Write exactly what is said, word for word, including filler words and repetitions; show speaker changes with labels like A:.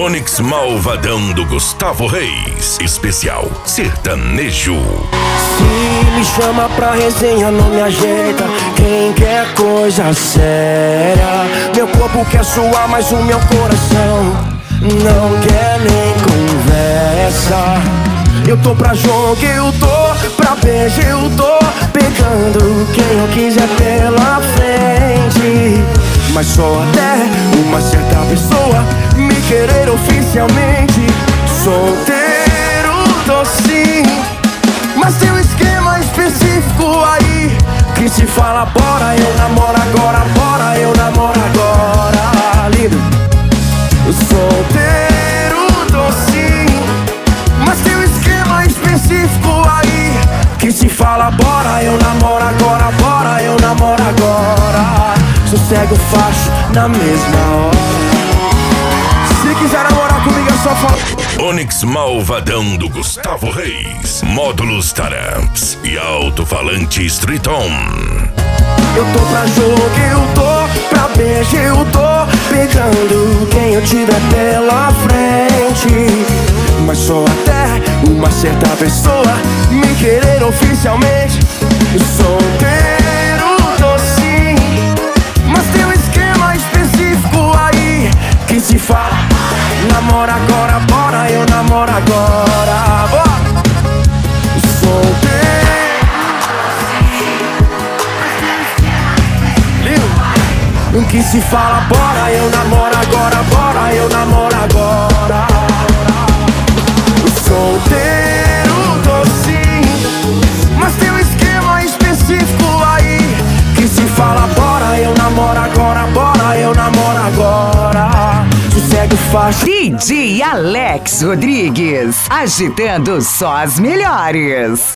A: Onix Malvadão do Gustavo Reis. Especial sertanejo.
B: Se me chama pra resenha, não me ajeita. Quem quer coisa séria? Meu corpo quer suar, mas o meu coração não quer nem conversa. Eu tô pra jogo, eu tô pra beijo, eu tô pegando quem eu quiser pela frente. Mas só até uma certa pessoa me querer oficialmente. Solteiro tô sim, mas tem um esquema específico aí que se fala bora, eu namoro agora, bora, eu namoro agora. Lindo. Solteiro tô sim, mas tem um esquema específico aí que se fala bora, eu namoro agora, bora, eu namoro agora. Sossego faço na mesma hora. Se quiser namorar comigo é só falar.
A: Onix Malvadão do Gustavo Reis. Módulos Taramps e alto-falante Triton.
B: Eu tô pra jogo, eu tô pra beijo, eu tô pegando quem eu tiver pela frente. Mas só até uma certa pessoa me querer oficialmente. Solteiro tô sim, mas tem um esquema específico aí que se fala namora agora, bora, eu namoro agora, bora. Solteiro o que se fala, bora, eu namoro agora, bora, eu namoro agora. Solteiro tô sim, mas tem um esquema específico aí que se fala, bora, eu namoro agora, bora, eu namoro agora. Sossego faixa.
C: D J Alex Rodrigues, agitando só as melhores.